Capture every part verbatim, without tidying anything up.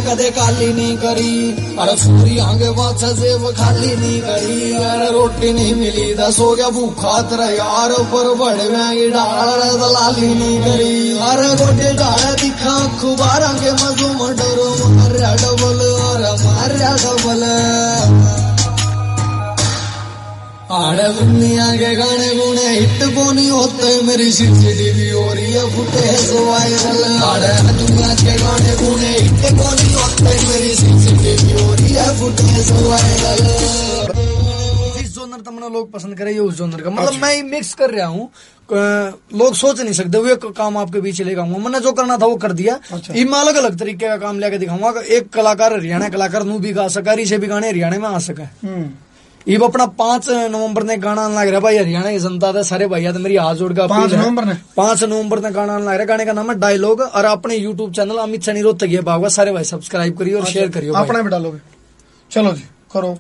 कदे काली नहीं करी, अरे सूरी आगे बात से वो खाली नहीं करी। अरे रोटी नहीं मिली दस हो गया भूखा तेरा यार, पर बड़े महंगी डाल दलाली नहीं करी। अरे गोटे डाल दिखा खुबारा के मजू मडरो मार्या डबल, अरे मार्या डबल। आड़े दुनिया के गाने गुने हिट कोनी होते, मेरी सीसीटीवी हो रही है फुटेज वायरल। आड़े दुनिया के गाने गुने हिट कोनी होते, मेरी सीसीटीवी हो रही है फुटेज वायरल। जिस जोनर तमना लोग पसंद करे ये उस जोनर का, मतलब मैं मिक्स कर रहा हूँ। लोग सोच नहीं सकते वो काम आपके पीछे लेकर आऊंगा, मैंने जो करना था वो कर दिया। इनमें अलग अलग तरीके का काम लेके दिखाऊंगा। एक कलाकार हरियाणा कलाकार नू भी गा सका, से भी गाने हरियाणा में आ सका। ये अपना पांच नवंबर ने गाना लग रहा भाई, हरियाणा की जनता था सारे भैया तो मेरी हाथ जोड़ का पांच नवंबर ने पांच नवंबर ने गाना लग रहा है। गाने का नाम है डायलॉग, और अपने यूट्यूब चैनल अमित सनी रोहतगी बाबा सारे भाई सब्सक्राइब करिए और शेयर करिए। अपना भी डालोगे, चलो जी करो।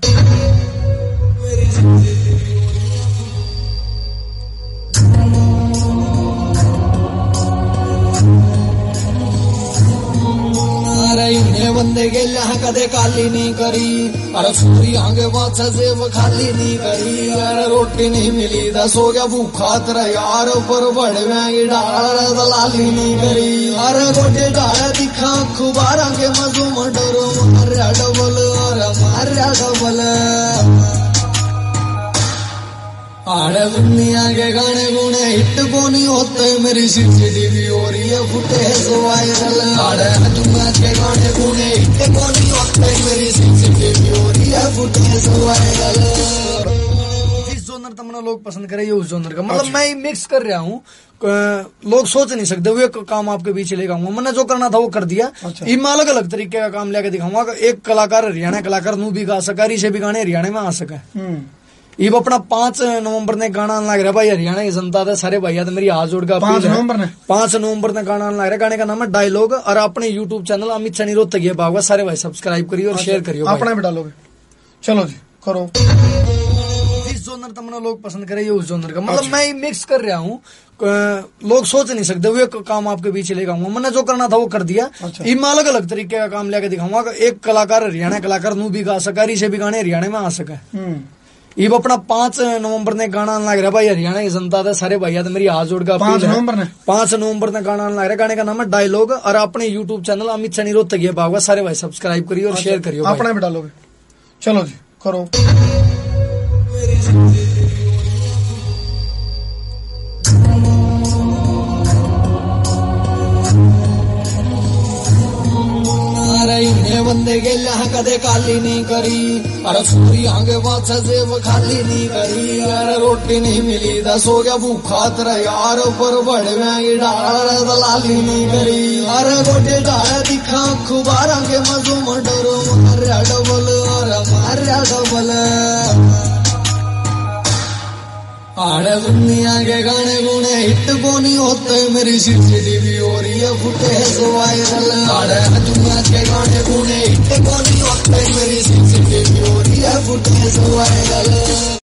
बंदे के यहाँ कदे काली नहीं करी, अरे सूरी आगे बात से वो खाली नहीं करी। अरे रोटी नहीं मिली दस हो गया भूखा तेरा यार, पर बड़े महंगी डाल दलाली नहीं करी। अरे गोटे डाल दिखा खुबारा के मजू मडरो मार्या डबल, अरे मार्या डबल। आड़े दुनिया के गाने गुने हिट कोनी होते, मेरी सीसीटीवी हो रही है फुटेज वायरल। आड़े दुनिया के गाने गुने हिट कोनी होते, मेरी सीसीटीवी हो रही है फुटेज वायरल। जिस जोनर तमना लोग पसंद करे ये उस जोनर का, मतलब मैं मिक्स कर रहा हूँ। लोग सोच नहीं सकते वो काम आपके पीछे लेकर आऊंगा, मैंने जो करना था वो कर दिया। इनमें अलग अलग तरीके का काम लेके दिखाऊंगा। एक कलाकार हरियाणा कलाकार नू भी गा सका, से भी गाने हरियाणा में आ सका। ये अपना पांच नवंबर ने गाना लग रहा भाई, हरियाणा की जनता था सारे भैया तो मेरी हाथ जोड़ का पांच नवंबर ने पांच नवंबर ने गाना लग रहा है। गाने का नाम है डायलॉग, और अपने यूट्यूब चैनल अमित सनी रोहतगी बाबा सारे भाई सब्सक्राइब करिए और शेयर करिए। अपना भी डालोगे, चलो जी करो। जिस जोनर तमना लोग पसंद करे ये उस जोनर का, मतलब मैं मिक्स कर रहा हूँ। लोग सोच नहीं सकते वो काम आपके पीछे लेकर आऊंगा, मैंने जो करना था वो कर दिया। इनमें अलग अलग तरीके का काम लेके दिखाऊंगा। एक कलाकार हरियाणा कलाकार नू भी गा सका, से भी गाने हरियाणा में आ सका। ये अपना पांच नवंबर ने गाना लग रहा भाई, हरियाणा की जनता था सारे भैया तो मेरी हाथ जोड़ का पांच नवंबर ने पांच नवंबर ने गाना लग रहा है। गाने का नाम है डायलॉग, और अपने यूट्यूब चैनल अमित सनी रोहतगी बाबा सारे भाई सब्सक्राइब करिए और शेयर करिए। अपना भी डालोगे, चलो जी करो। बंदे के यहाँ कदे काली नहीं करी, अरे सूरी आगे बात से वो खाली नहीं करी। अरे रोटी नहीं मिली दस हो गया भूखा तेरा यार, पर बड़े महंगी डाल दलाली नहीं करी। अरे गोटे डाल दिखा खुबारा के मजू मडरो मार्या डबल, अरे मार्या डबल। आड़े दुनिया के गाने गुने हिट कोनी होते, मेरी सीसीटीवी हो रही है फुटेज वायरल। आड़े दुनिया के गाने गुने हिट कोनी होते, मेरी सीसीटीवी हो रही है फुटेज वायरल।